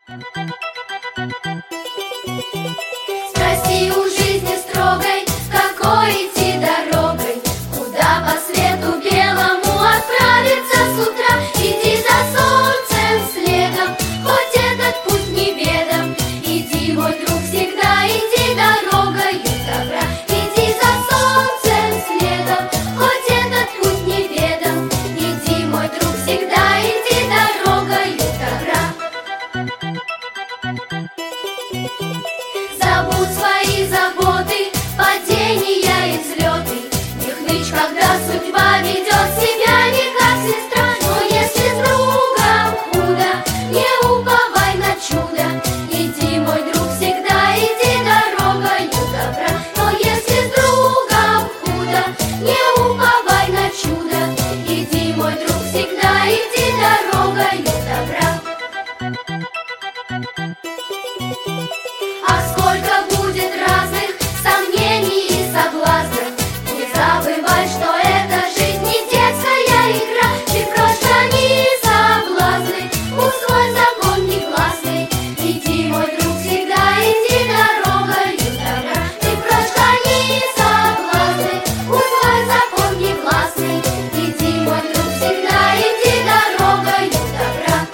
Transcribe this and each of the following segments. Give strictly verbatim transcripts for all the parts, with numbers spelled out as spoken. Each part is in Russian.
Спроси у жизни строгой, какой идти дорогой, куда по свету белому отправиться с утра. Иди за солнцем следом, хоть этот путь неведом. Иди, мой друг, всегда иди дорогою добра. Иди за солнцем следом, хоть этот путь неведом. Иди, мой друг, всегда иди дорогою добра. Забудь свои заботы, падения и взлеты. Не хнычь, когда судьба ведет себя не как сестра. Но если с другом худо, не уповай на чудо. Иди, мой друг, всегда иди дорогою добра. Но если с другом худо, не уповай на чудо. Иди, мой друг, всегда иди дорогою добра. А сколько будет разных сомнений и соблазнов, не забывай, что эта жизнь не детская игра. Ты просто не соблазны, усвой закон негласный. Иди, мой друг, всегда иди дорогою добра. Ты просто не соблазны, усвой закон негласный. Иди, мой друг, всегда иди дорогою добра.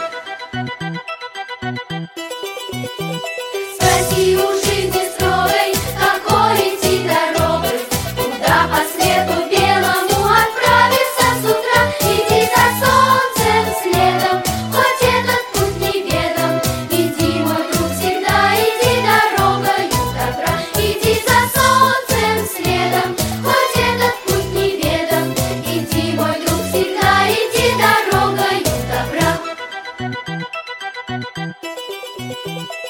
Спроси у жизни строгой, какой идти дорогой, куда по свету белому отправиться с утра. Иди за солнцем следом, хоть этот путь неведом. Иди, мой друг, всегда иди дорогою добра. Иди за солнцем следом, хоть этот путь неведом. Иди, мой друг, всегда иди дорогою добра.